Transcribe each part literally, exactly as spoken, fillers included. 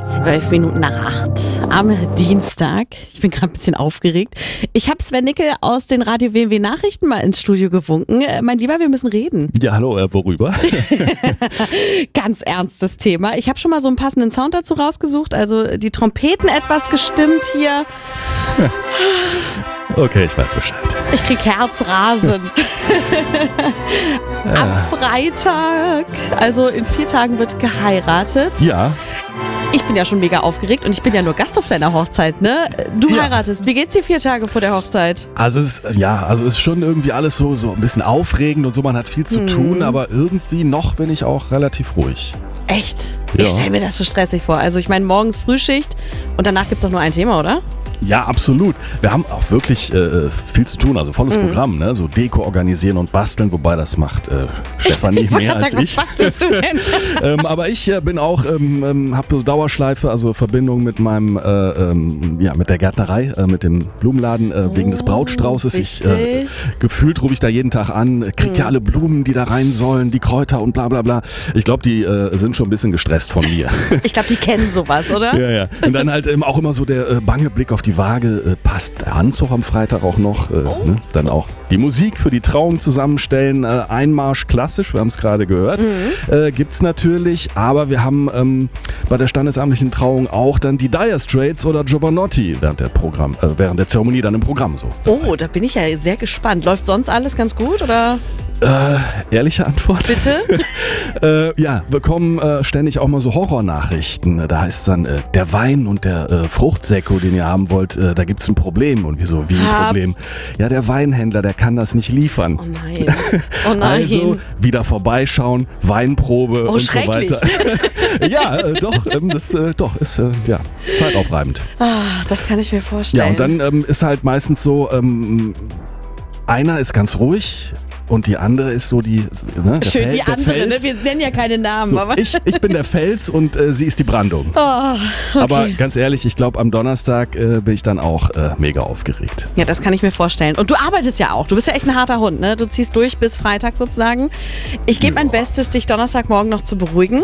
Zwölf Minuten nach acht am Dienstag. Ich bin gerade ein bisschen aufgeregt. Ich habe Sven Nickel aus den Radio W M W Nachrichten mal ins Studio gewunken. Äh, mein Lieber, wir müssen reden. Ja, hallo, äh, worüber? Ganz ernstes Thema. Ich habe schon mal so einen passenden Sound dazu rausgesucht. Also die Trompeten etwas gestimmt hier. Okay, ich weiß Bescheid. Ich krieg Herzrasen. Ja. Am Freitag, also in vier Tagen, wird geheiratet. Ja. Ich bin ja schon mega aufgeregt und ich bin ja nur Gast auf deiner Hochzeit, ne? Du Ja. heiratest. Wie geht's dir vier Tage vor der Hochzeit? Also es ist, ja, also es ist schon irgendwie alles so, so ein bisschen aufregend und so, man hat viel zu Mhm. tun, aber irgendwie noch bin ich auch relativ ruhig. Echt? Ja. Ich stelle mir das so stressig vor. Also ich meine, morgens Frühschicht und danach gibt's doch nur ein Thema, oder? Ja, absolut. Wir haben auch wirklich äh, viel zu tun, also volles Mhm. Programm, ne? So Deko organisieren und basteln, wobei das macht äh, Stefanie Ich wollte mehr gerade als sagen, ich. was bastelst du denn? ähm, aber ich äh, bin auch, ähm, ähm, habe Dauerschleife, also Verbindung mit meinem, äh, ähm, ja, mit der Gärtnerei, äh, mit dem Blumenladen, äh, wegen des Brautstraußes. Ich, äh, Richtig. gefühlt rufe ich da jeden Tag an, krieg ja alle Blumen, die da rein sollen, die Kräuter und bla bla bla. Ich glaube, die äh, sind schon ein bisschen gestresst von mir. Ich glaube, die kennen sowas, oder? Ja, ja. Und dann halt ähm, auch immer so der äh, bange Blick auf die Waage. Äh, passt der Anzug am Freitag auch noch? Äh, Oh. ne? Dann auch die Musik für die Trauung zusammenstellen. Äh, Einmarsch klassisch, wir haben es gerade gehört. Mhm. Äh, gibt's natürlich. Aber wir haben ähm, bei der standesamtlichen Trauung auch dann die Dire Straits oder Giovanotti während der Programm, äh, während der Zeremonie dann im Programm so. Oh, da bin ich ja sehr gespannt. Läuft sonst alles ganz gut, oder? Äh, ehrliche Antwort? Bitte? äh, ja, wir bekommen äh, ständig auch mal so Horrornachrichten. Da heißt dann, äh, der Wein und der äh, Fruchtsäcko, den ihr haben wollt, äh, da gibt's ein Problem. Und wir so, wie ein Hab- Problem? Ja, der Weinhändler, der kann das nicht liefern. Oh nein. Oh nein. Also wieder vorbeischauen, Weinprobe Oh, und so schrecklich. weiter. ja, äh, doch, ähm, das äh, doch ist äh, ja zeitaufreibend. Ah, das kann ich mir vorstellen. Ja, und dann ähm, ist halt meistens so, ähm, einer ist ganz ruhig und die andere ist so die, ne, der Schön, Fel- die der andere, ne? Fels. Wir nennen ja keine Namen, So, aber. ich, ich bin der Fels und äh, sie ist die Brandung. Oh, okay. Aber ganz ehrlich, ich glaube, am Donnerstag äh, bin ich dann auch äh, mega aufgeregt. Ja, das kann ich mir vorstellen. Und du arbeitest ja auch. Du bist ja echt ein harter Hund, ne? Du ziehst durch bis Freitag sozusagen. Ich gebe mein Ja. Bestes, dich Donnerstagmorgen noch zu beruhigen.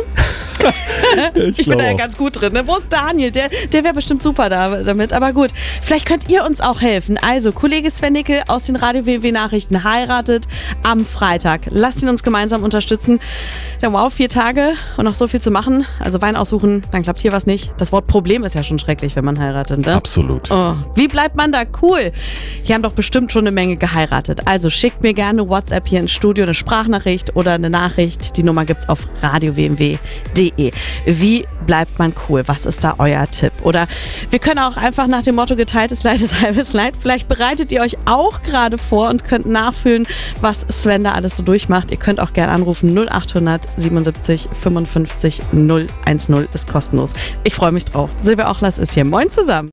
Ich, Ich bin da ja auch. ganz gut drin. Ne? Wo ist Daniel? Der, der wäre bestimmt super da, damit. Aber gut, vielleicht könnt ihr uns auch helfen. Also, Kollege Sven Nickel aus den Radio W M W Nachrichten heiratet am Freitag. Lasst ihn uns gemeinsam unterstützen. Ja, wow, vier Tage und noch so viel zu machen. Also Wein aussuchen, dann klappt hier was nicht. Das Wort Problem ist ja schon schrecklich, wenn man heiratet, ne? Absolut. Oh, wie bleibt man da cool? Hier haben doch bestimmt schon eine Menge geheiratet. Also schickt mir gerne WhatsApp hier ins Studio, eine Sprachnachricht oder eine Nachricht. Die Nummer gibt's auf radio w m w punkt d e. Wie bleibt man cool? Was ist da euer Tipp? Oder wir können auch einfach nach dem Motto geteiltes Leid ist halbes Leid. Vielleicht bereitet ihr euch auch gerade vor und könnt nachfühlen, was Sven da alles so durchmacht. Ihr könnt auch gerne anrufen. null acht hundert siebenundsiebzig fünfundfünfzig null eins null ist kostenlos. Ich freue mich drauf. Silvia Ochlas ist hier. Moin zusammen.